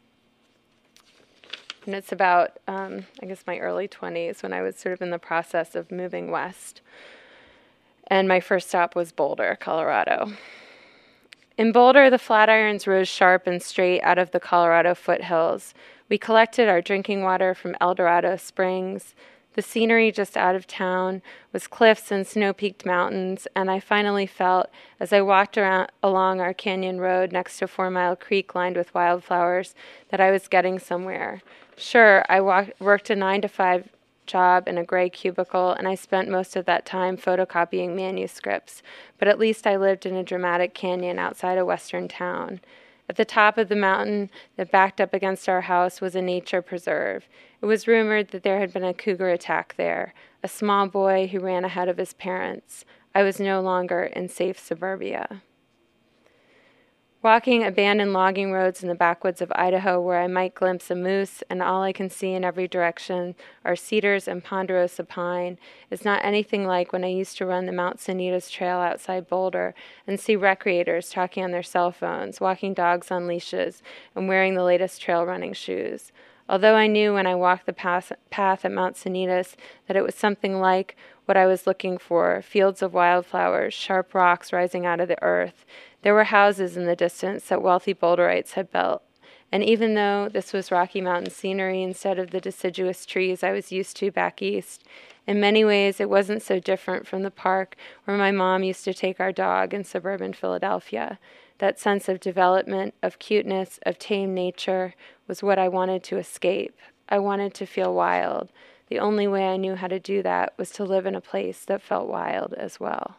And it's about, um, I guess, my early twenties when I was sort of in the process of moving west. And my first stop was Boulder, Colorado. In Boulder, the Flatirons rose sharp and straight out of the Colorado foothills. We collected our drinking water from El Dorado Springs. The scenery just out of town was cliffs and snow-peaked mountains, and I finally felt, as I walked around along our canyon road next to Four Mile Creek lined with wildflowers, that I was getting somewhere. Sure, I walk, worked a nine to five job in a gray cubicle, and I spent most of that time photocopying manuscripts, but at least I lived in a dramatic canyon outside a western town. At the top of the mountain that backed up against our house was a nature preserve. It was rumored that there had been a cougar attack there, a small boy who ran ahead of his parents. I was no longer in safe suburbia. Walking abandoned logging roads in the backwoods of Idaho where I might glimpse a moose and all I can see in every direction are cedars and ponderosa pine is not anything like when I used to run the Mount Sanitas Trail outside Boulder and see recreators talking on their cell phones, walking dogs on leashes, and wearing the latest trail running shoes. Although I knew when I walked the path, path at Mount Sanitas that it was something like what I was looking for, fields of wildflowers, sharp rocks rising out of the earth. There were houses in the distance that wealthy Boulderites had built. And even though this was Rocky Mountain scenery instead of the deciduous trees I was used to back east, in many ways it wasn't so different from the park where my mom used to take our dog in suburban Philadelphia. That sense of development, of cuteness, of tame nature was what I wanted to escape. I wanted to feel wild. The only way I knew how to do that was to live in a place that felt wild as well.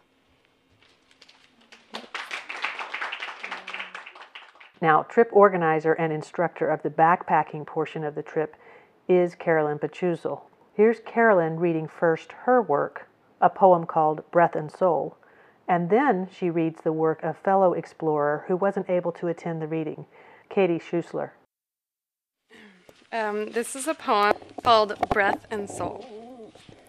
Now, trip organizer and instructor of the backpacking portion of the trip is Carolyn Pachuzel. Here's Carolyn reading first her work, a poem called Breath and Soul, and then she reads the work of fellow explorer who wasn't able to attend the reading, Katie Schuessler. Um, this is a poem called Breath and Soul.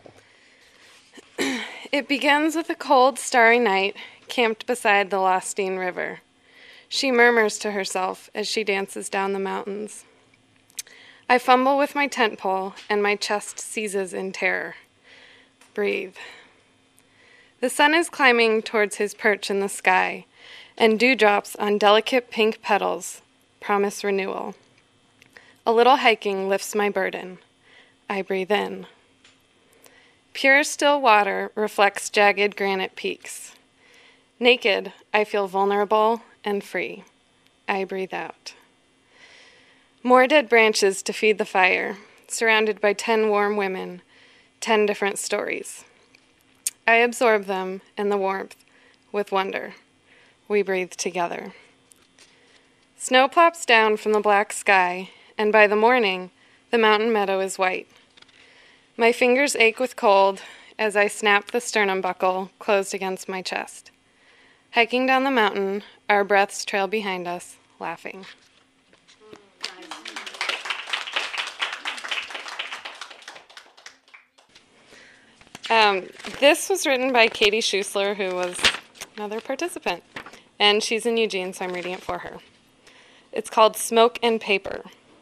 It begins with a cold, starry night, camped beside the Lostine River. She murmurs to herself as she dances down the mountains. I fumble with my tent pole, and my chest seizes in terror. breathe. The sun is climbing towards his perch in the sky, and dewdrops on delicate pink petals promise renewal. A little hiking lifts my burden. I breathe in. Pure still water reflects jagged granite peaks. Naked, I feel vulnerable and free. I breathe out. More dead branches to feed the fire, surrounded by ten warm women, ten different stories. I absorb them and the warmth with wonder. We breathe together. Snow plops down from the black sky, and by the morning, the mountain meadow is white. My fingers ache with cold as I snap the sternum buckle closed against my chest. Hiking down the mountain, our breaths trail behind us, laughing. Um, this was written by Katie Schuessler, who was another participant, and she's in Eugene, so I'm reading it for her. It's called Smoke and Paper.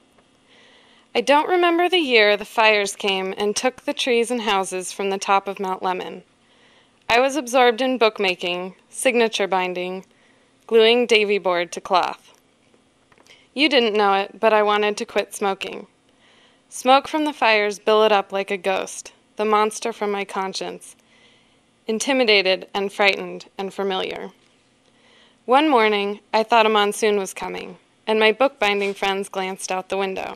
I don't remember the year the fires came and took the trees and houses from the top of Mount Lemmon. I was absorbed in bookmaking, signature binding, gluing Davy board to cloth. You didn't know it, but I wanted to quit smoking. Smoke from the fires billowed up like a ghost, the monster from my conscience, intimidated and frightened and familiar. One morning, I thought a monsoon was coming, and my bookbinding friends glanced out the window.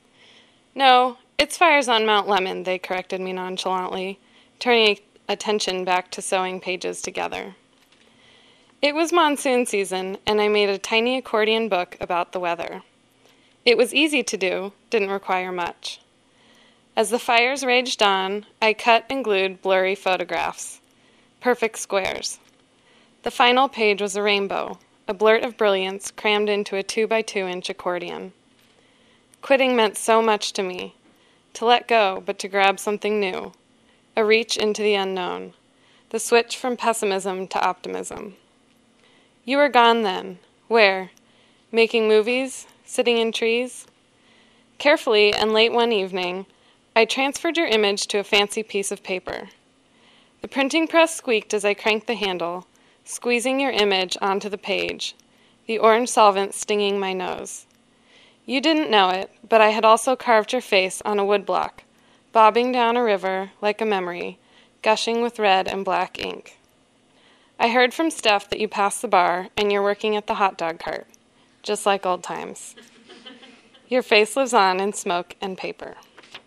No, it's fires on Mount Lemmon, they corrected me nonchalantly, turning attention back to sewing pages together. It was monsoon season, and I made a tiny accordion book about the weather. It was easy to do, didn't require much. As the fires raged on, I cut and glued blurry photographs, perfect squares. The final page was a rainbow, a blurt of brilliance crammed into a two by two inch accordion. Quitting meant so much to me, to let go but to grab something new, a reach into the unknown, the switch from pessimism to optimism. You were gone then. Where? Making movies? Sitting in trees? Carefully and late one evening, I transferred your image to a fancy piece of paper. The printing press squeaked as I cranked the handle, squeezing your image onto the page, the orange solvent stinging my nose. You didn't know it, but I had also carved your face on a woodblock, bobbing down a river like a memory, gushing with red and black ink. I heard from Steph that you passed the bar and you're working at the hot dog cart, just like old times. Your face lives on in smoke and paper.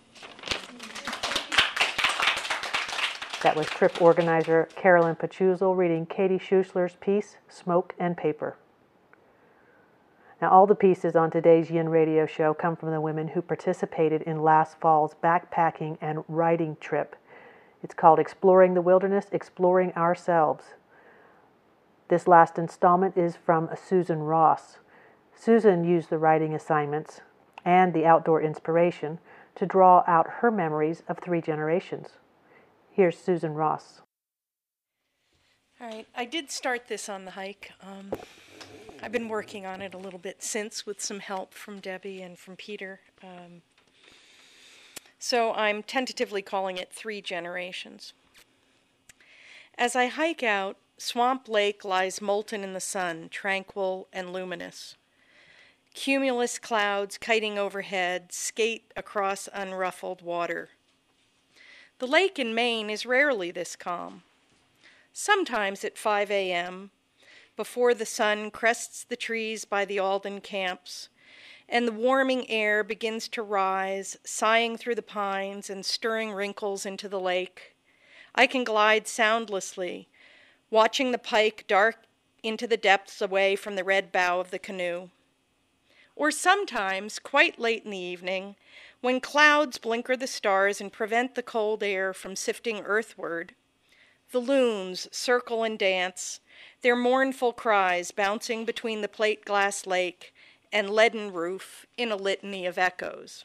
That was trip organizer Carolyn Pachuzzel reading Katie Schuessler's piece, Smoke and Paper. Now, all the pieces on today's Yin Radio Show come from the women who participated in last fall's backpacking and writing trip. It's called Exploring the Wilderness, Exploring Ourselves. This last installment is from Susan Ross. Susan used the writing assignments and the outdoor inspiration to draw out her memories of three generations. Here's Susan Ross. All right, I did start this on the hike. Um, I've been working on it a little bit since with some help from Debbie and from Peter. Um, so I'm tentatively calling it Three Generations. As I hike out, Swamp Lake lies molten in the sun, tranquil and luminous. Cumulus clouds kiting overhead skate across unruffled water. The lake in Maine is rarely this calm. Sometimes at five a.m., before the sun crests the trees by the Alden camps, and the warming air begins to rise, sighing through the pines and stirring wrinkles into the lake, I can glide soundlessly, watching the pike dart into the depths away from the red bow of the canoe. Or sometimes, quite late in the evening, when clouds blinker the stars and prevent the cold air from sifting earthward, the loons circle and dance, their mournful cries bouncing between the plate glass lake and leaden roof in a litany of echoes.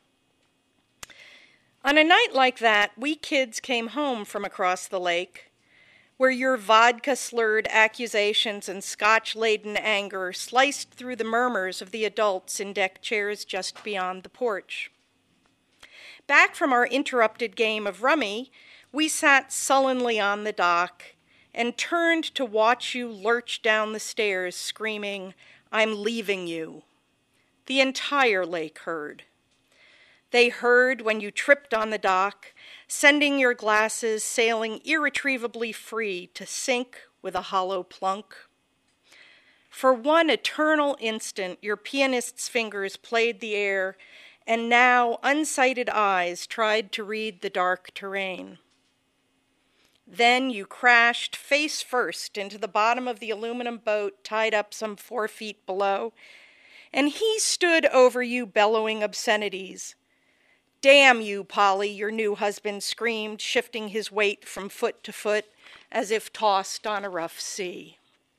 On a night like that, we kids came home from across the lake, where your vodka-slurred accusations and scotch-laden anger sliced through the murmurs of the adults in deck chairs just beyond the porch. Back from our interrupted game of rummy, We sat sullenly on the dock and turned to watch you lurch down the stairs screaming, "I'm leaving you." The entire lake heard. They heard when you tripped on the dock, sending your glasses sailing irretrievably free to sink with a hollow plunk. For one eternal instant, your pianist's fingers played the air, and now unsighted eyes tried to read the dark terrain. Then you crashed face first into the bottom of the aluminum boat tied up some four feet below, and he stood over you bellowing obscenities. "Damn you, Polly," your new husband screamed, shifting his weight from foot to foot as if tossed on a rough sea.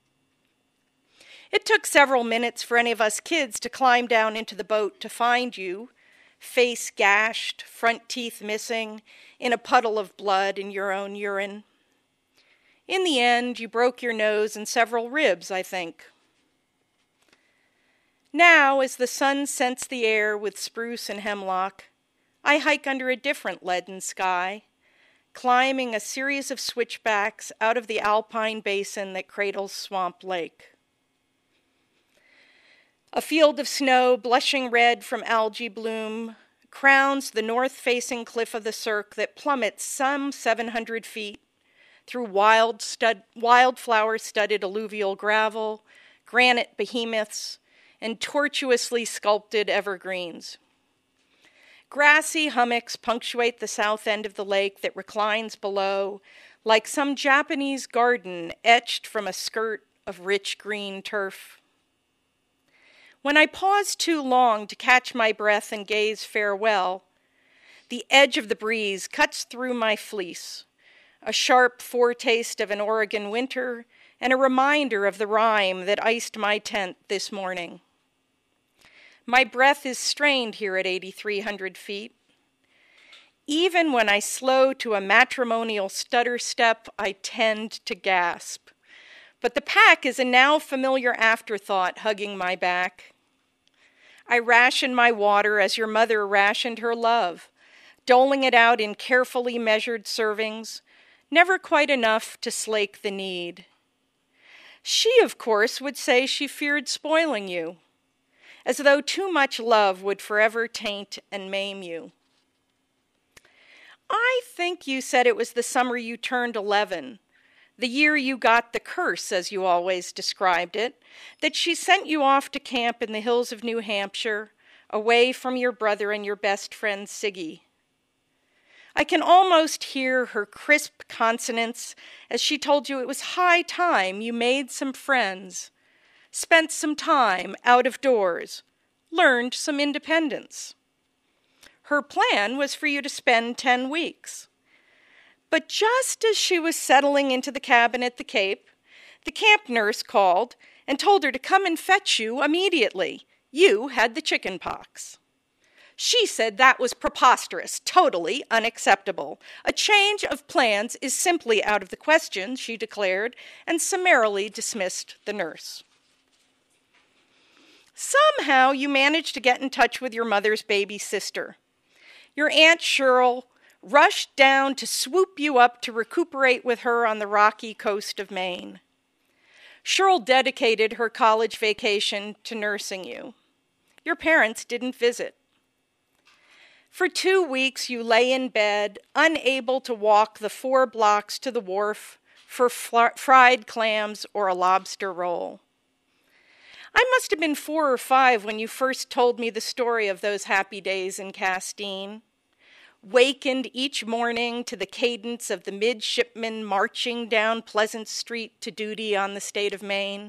It took several minutes for any of us kids to climb down into the boat to find you, face gashed, front teeth missing, in a puddle of blood in your own urine. In the end, you broke your nose and several ribs, I think. Now, as the sun scents the air with spruce and hemlock, I hike under a different leaden sky, climbing a series of switchbacks out of the alpine basin that cradles Swamp Lake. A field of snow, blushing red from algae bloom, crowns the north-facing cliff of the Cirque that plummets some seven hundred feet through wild stud, wildflower-studded alluvial gravel, granite behemoths, and tortuously sculpted evergreens. Grassy hummocks punctuate the south end of the lake that reclines below, like some Japanese garden etched from a skirt of rich green turf. When I pause too long to catch my breath and gaze farewell, the edge of the breeze cuts through my fleece, a sharp foretaste of an Oregon winter and a reminder of the rime that iced my tent this morning. My breath is strained here at eighty-three hundred feet. Even when I slow to a matrimonial stutter step, I tend to gasp. But the pack is a now familiar afterthought hugging my back. I ration my water as your mother rationed her love, doling it out in carefully measured servings, never quite enough to slake the need. She, of course, would say she feared spoiling you, as though too much love would forever taint and maim you. I think you said it was the summer you turned eleven, the year you got the curse, as you always described it, that she sent you off to camp in the hills of New Hampshire, away from your brother and your best friend Siggy. I can almost hear her crisp consonants as she told you it was high time you made some friends, spent some time out of doors, learned some independence. Her plan was for you to spend ten weeks. But just as she was settling into the cabin at the Cape, the camp nurse called and told her to come and fetch you immediately. You had the chicken pox. She said that was preposterous, totally unacceptable. A change of plans is simply out of the question, she declared, and summarily dismissed the nurse. Somehow you managed to get in touch with your mother's baby sister. Your Aunt Cheryl rushed down to swoop you up to recuperate with her on the rocky coast of Maine. Cheryl dedicated her college vacation to nursing you. Your parents didn't visit. For two weeks you lay in bed, unable to walk the four blocks to the wharf for fl- fried clams or a lobster roll. I must have been four or five when you first told me the story of those happy days in Castine, wakened each morning to the cadence of the midshipmen marching down Pleasant Street to duty on the state of Maine.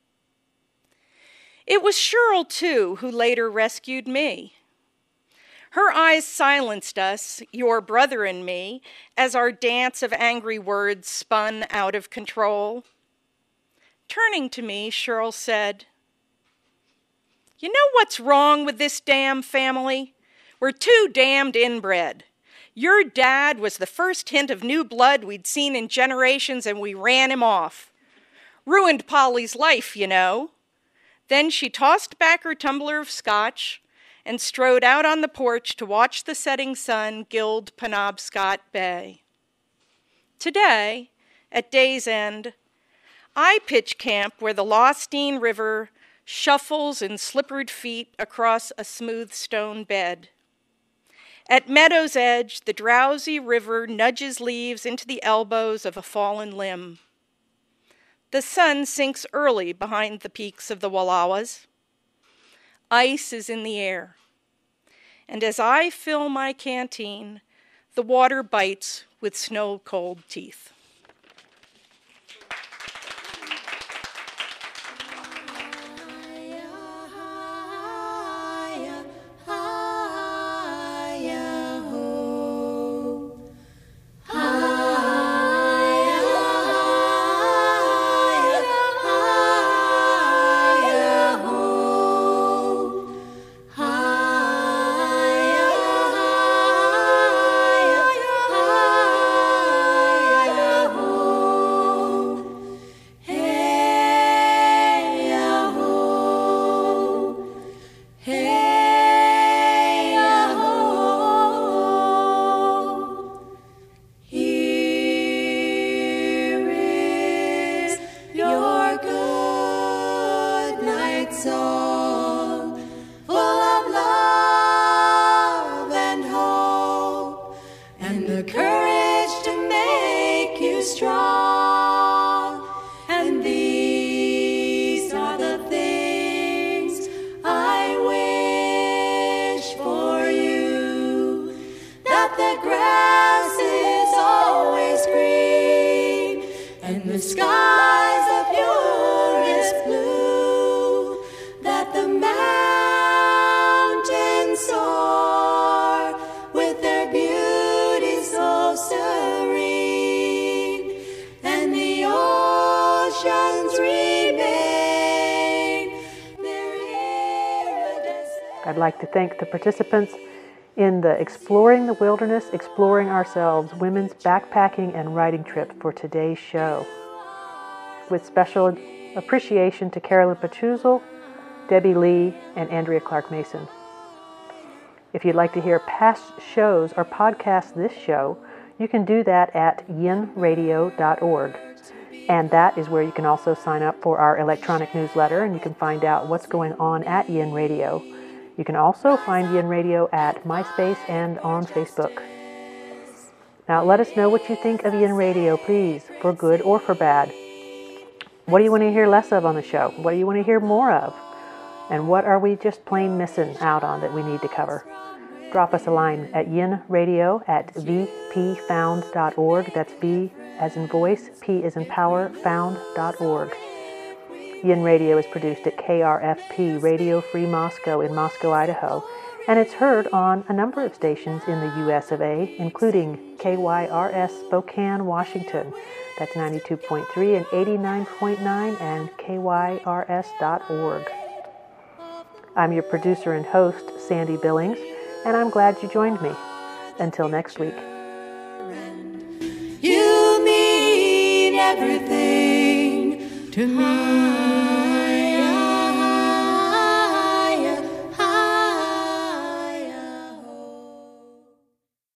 It was Cheryl, too, who later rescued me. Her eyes silenced us, your brother and me, as our dance of angry words spun out of control. Turning to me, Cheryl said, "You know what's wrong with this damn family? We're too damned inbred. Your dad was the first hint of new blood we'd seen in generations, and we ran him off. Ruined Polly's life, you know." Then she tossed back her tumbler of scotch and strode out on the porch to watch the setting sun gild Penobscot Bay. Today, at day's end, I pitch camp where the Lostine River shuffles in slippered feet across a smooth stone bed. At meadow's edge, the drowsy river nudges leaves into the elbows of a fallen limb. The sun sinks early behind the peaks of the Wallowas. Ice is in the air. And as I fill my canteen, the water bites with snow-cold teeth. The skies of purest blue, that the mountains soar with their beauty so serene, and the oceans remain their iridescent. I'd like to thank the participants in the Exploring the Wilderness, Exploring Ourselves Women's Backpacking and Writing Trip for today's show. With special appreciation to Carolyn Pachuzel, Debbie Lee, and Andrea Clark Mason. If you'd like to hear past shows or podcast this show, you can do that at yin radio dot org. And that is where you can also sign up for our electronic newsletter, and you can find out what's going on at Yin Radio. You can also find Yin Radio at MySpace and on Facebook. Now let us know what you think of Yin Radio, please, for good or for bad. What do you want to hear less of on the show? What do you want to hear more of? And what are we just plain missing out on that we need to cover? Drop us a line at yinradio at v p found dot org. That's V as in voice, P as in power, found dot org. Yin Radio is produced at K R F P Radio Free Moscow in Moscow, Idaho, and it's heard on a number of stations in the U S of A, including K Y R S Spokane, Washington. That's ninety-two point three and eighty-nine point nine, and K Y R S dot org. I'm your producer and host, Sandy Billings, and I'm glad you joined me. Until next week. You mean everything to me.